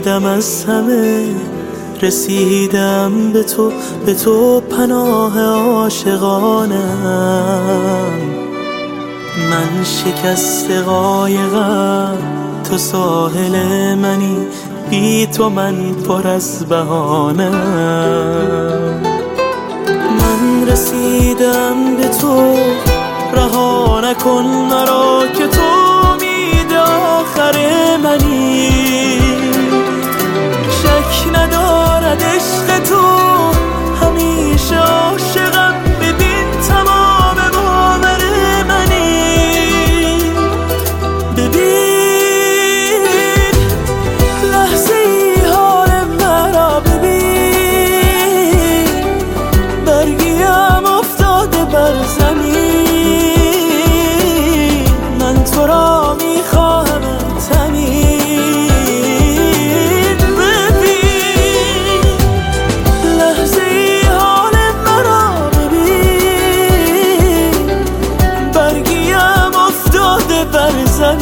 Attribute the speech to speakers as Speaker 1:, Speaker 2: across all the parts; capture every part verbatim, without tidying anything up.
Speaker 1: رسیدم از همه، رسیدم به تو، به تو پناه عاشقانم. من شکست قایقم، تو ساحل منی، بی تو من پر از بهانم. من رسیدم به تو، رها نکن مرا که تو امید آخر منی. شک ندارد عشق تو، همیشه عاشقم، ببین تمام باور منی. ببین لحظه ای حال مرا، ببین برگیم افتاده بر زمین. من تو را میخواهمت همین. ببین لحظه ای حال مرا، ببین برگیم افتاده بر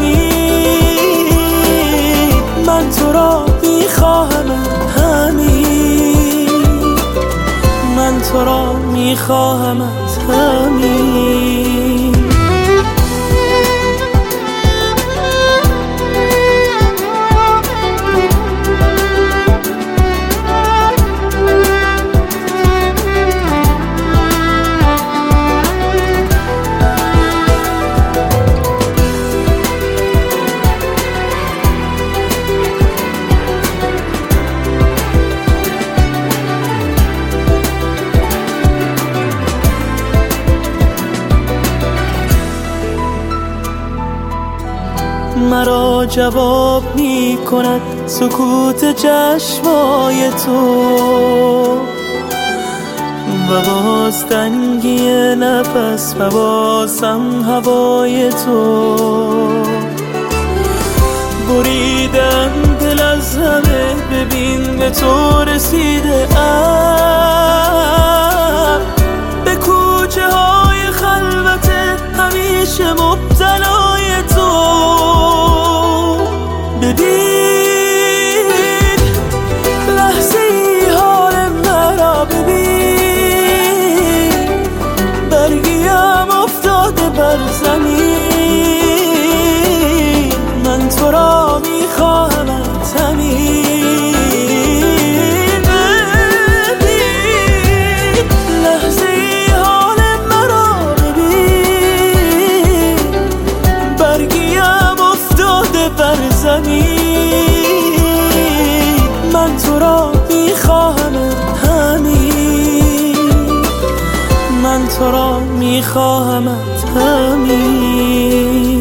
Speaker 1: زمین. من تو را میخواهمت همین. من تو را میخواهمت همین. مرا جواب می کند سکوت چشمای تو، و باز تنگی نفس و بازم هوای تو. بریدم دل از همه، ببین به تو رسیده ام. به کوچه های خلوت همیشه مبتلای تو. ببین لحظه ای حال مرا، ببین برگیم افتاده بر زمین. من تو را میخواهمت همین. ببین لحظه ای حال مرا، ببین برگیم افتاده بر زمین. من تو را میخواهمت همین. من تو را میخواهمت همین.